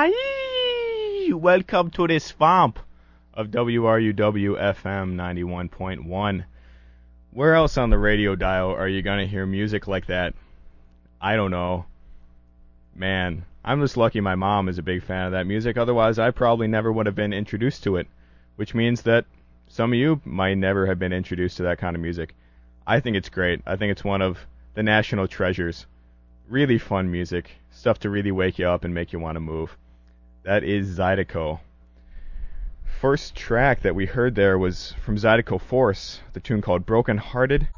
Aye! Welcome to the swamp of WRUW-FM 91.1. Where else on the radio dial are you going to hear music like that? I don't know. Man, I'm just lucky my mom is a big fan of that music, otherwise I probably never would have been introduced to it, which means that some of you might never have been introduced to that kind of music. I think it's great. I think it's one of the national treasures. Really fun music, stuff to really wake you up and make you want to move. That is Zydeco. First track that we heard there was from Zydeco Force, the tune called Broken Hearted.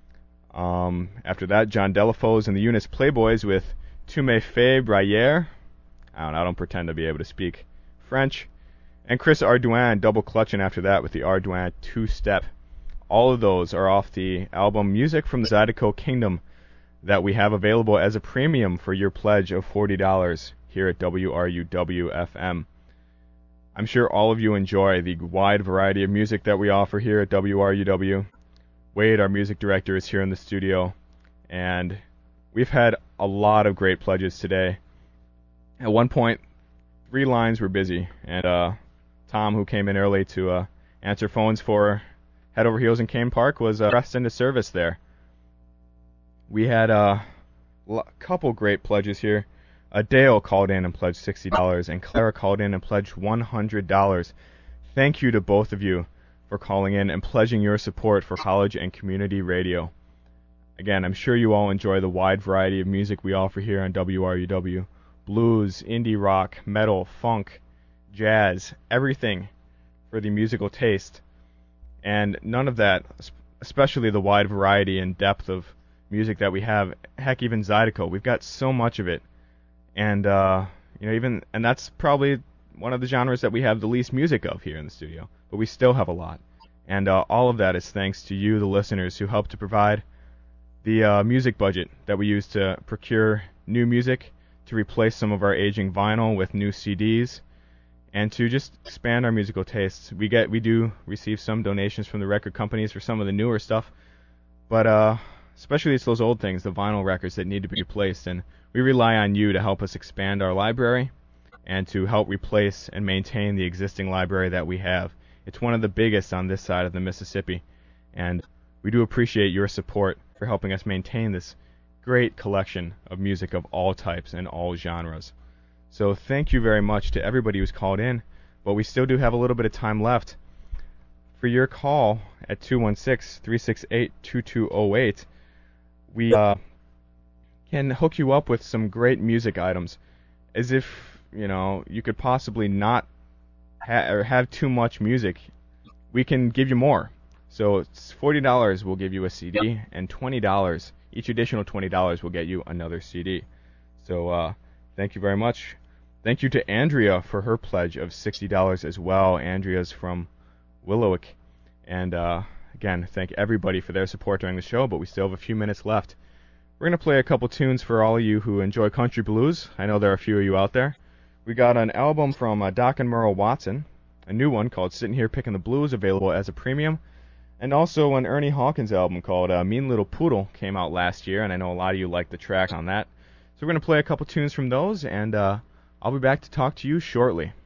After that, John Delafoes and the Eunice Playboys with Tu me fais brailler. I don't pretend to be able to speak French. And Chris Ardouin double clutching after that with the Ardouin two-step. All of those are off the album Music from the Zydeco Kingdom that we have available as a premium for your pledge of $40 here at WRUW-FM. I'm sure all of you enjoy the wide variety of music that we offer here at WRUW. Wade, our music director, is here in the studio, and we've had a lot of great pledges today. At one point, 3 lines were busy, and Tom, who came in early to answer phones for Head Over Heels in Kane Park, was pressed into service there. We had a couple great pledges here. Dale called in and pledged $60, and Clara called in and pledged $100. Thank you to both of you for calling in and pledging your support for college and community radio. Again, I'm sure you all enjoy the wide variety of music we offer here on WRUW. Blues, indie rock, metal, funk, jazz, everything for the musical taste. And none of that, especially the wide variety and depth of music that we have, heck, even Zydeco, we've got so much of it. And and that's probably one of the genres that we have the least music of here in the studio, but we still have a lot. And all of that is thanks to you, the listeners, who help to provide the music budget that we use to procure new music, to replace some of our aging vinyl with new CDs, and to just expand our musical tastes. We do receive some donations from the record companies for some of the newer stuff, but especially it's those old things, the vinyl records that need to be replaced, and we rely on you to help us expand our library and to help replace and maintain the existing library that we have. It's one of the biggest on this side of the Mississippi, and we do appreciate your support for helping us maintain this great collection of music of all types and all genres. So thank you very much to everybody who's called in, but we still do have a little bit of time left for your call at 216-368-2208. We can hook you up with some great music items, as if, you could possibly not have too much music. We can give you more. So it's $40 will give you a CD, and $20, each additional $20 will get you another CD. So thank you very much. Thank you to Andrea for her pledge of $60 as well. Andrea's from Willowick. And again, thank everybody for their support during the show, but we still have a few minutes left. We're going to play a couple tunes for all of you who enjoy country blues. I know there are a few of you out there. We got an album from Doc and Merle Watson, a new one called Sitting Here Picking the Blues, available as a premium, and also an Ernie Hawkins album called Mean Little Poodle came out last year, and I know a lot of you like the track on that. So we're going to play a couple tunes from those, and I'll be back to talk to you shortly.